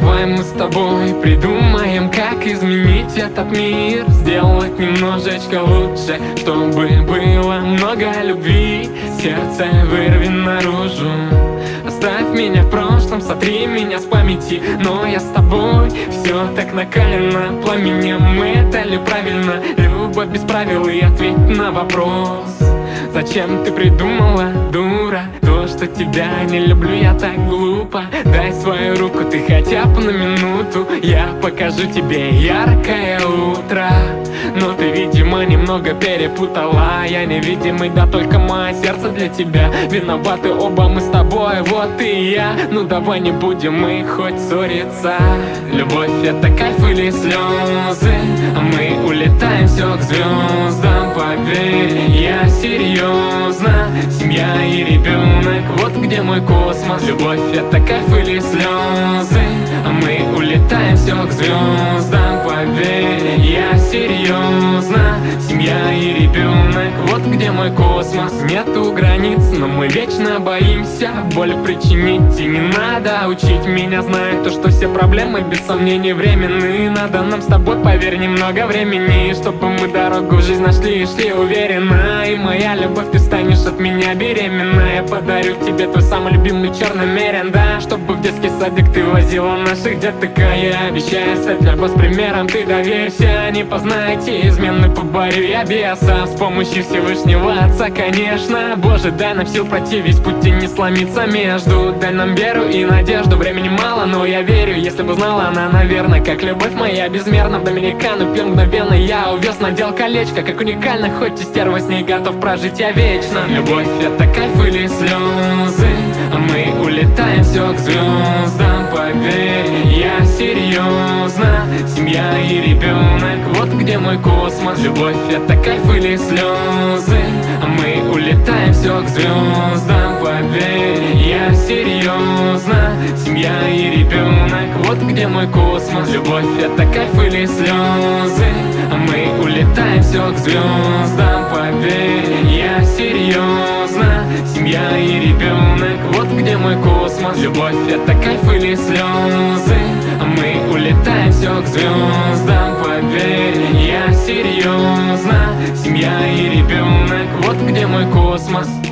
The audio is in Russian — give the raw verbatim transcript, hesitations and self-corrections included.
давай мы с тобой придумаем, как изменить этот мир, сделать немножечко лучше, чтобы было много любви. Сердце вырви наружу, оставь меня в прошлом, сотри меня с памяти. Но я с тобой, все так накалено пламенем. Это ли правильно? Любовь без правил, и ответь на вопрос: зачем ты придумала, дура, то, что тебя не люблю я так глупо? Дай свою руку, ты хотя бы на минуту, я покажу тебе яркое утро. Но ты, видимо, немного перепутала. Я невидимый, да только мое сердце для тебя. Виноваты оба мы с тобой, вот и я. Ну давай не будем мы хоть ссориться. Любовь — это кайф или слезы, а мы улетаем все к звездам. Поверь, я серьезно. Семья и ребенок, вот где мой космос. Любовь — это кайф или слезы, а мы улетаем все к звездам. Поверь, я серьезно. Семья и ребенок, вот где мой космос. Нету границ, но мы вечно боимся боль причинить. И не надо учить меня, знаю то, что все проблемы без сомнений временные. Надо нам с тобой, поверь, немного времени, чтобы мы дорогу в жизнь нашли и шли уверенно. И моя любовь, ты станешь от меня беременна. Я подарю тебе твой самый любимый черный мерин, да, чтобы в детский садик ты возила наших деток. А я обещаю стать для вас примером, ты доверься. Не познаете измены, поборю я беса с помощью Всевышнего Отца, конечно. Боже, дай нам сил пройти весь путь и не сломиться между. Дай нам веру и надежду, времени мало, но я верю. Если бы знала она, наверное, как любовь моя безмерна. В Доминикану пьем мгновенно, я увез, надел колечко, как уникально, хоть и стерва, с ней готов прожить я вечно. Любовь — это кайф или слезы, а мы улетаем все к звездам. Поверь, я серьезно. Семья и ребенок, вот где мой космос. Любовь — это кайф или слезы, а мы улетаем все к звездам. Поверь, я серьезно. Семья и ребенок, вот где мой космос. Любовь — это кайф или слезы, а мы улетаем все к звездам. Поверь, я серьезно. Семья и ребенок, вот где мой космос. Любовь — это кайф или слезы, а мы улетаем все к звездам. Поверь, я серьезно. Семья и ребенок, вот где мой космос.